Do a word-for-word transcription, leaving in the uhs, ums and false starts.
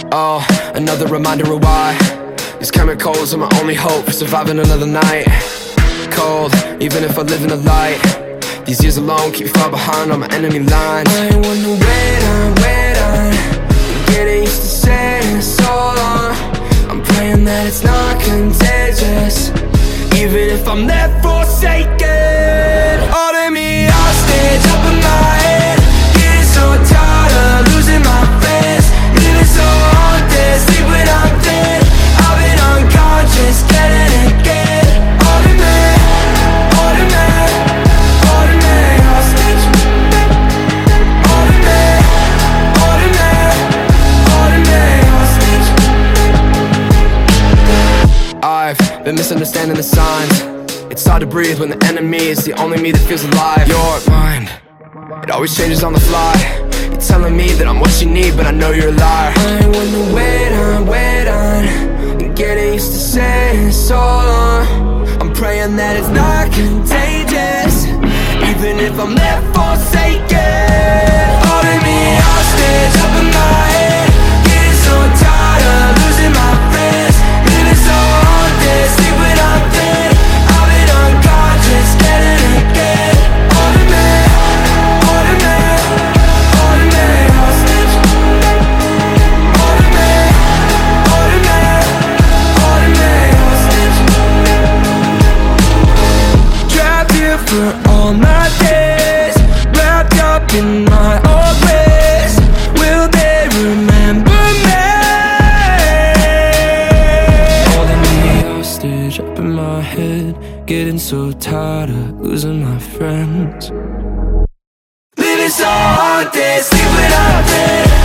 Oh, another reminder of why these chemicals are my only hope for surviving another night. Cold, even if I live in the light. These years alone keep me far behind on my enemy lines. I wanna wait on, wait on, I'm getting used to saying so long. I'm praying that it's not contagious, even if I'm left forsaken. Holding me hostage up in my head, getting so tired of losing my friends. Living so haunted, sleep when I'm dead. I've been unconscious, getting it again. Holding me, holding me, holding me hostage. Holding me, holding me, holding me hostage. I've been misunderstanding the signs. It's hard to breathe when the enemy is the only me that feels alive. Your mind, it always changes on the fly. You're telling me that I'm what you need, but I know you're a liar. I wanna wait on, wait on, I'm getting used to saying so long. I'm praying that it's not contagious, even if I'm left forsaken. Holding me hostage up in my head, getting so tired of losing my friends. Living so haunted, sleep when I'm dead. I've been unconscious, getting it again. Holding me, holding me, holding me hostage. Holding me, holding me, holding me hostage. Trapped here for all my days, wrapped up in my old ways. Will they remember me? Holding me hostage up in my head, getting so tired of losing my friends. Living so haunted, sleep when I'm dead.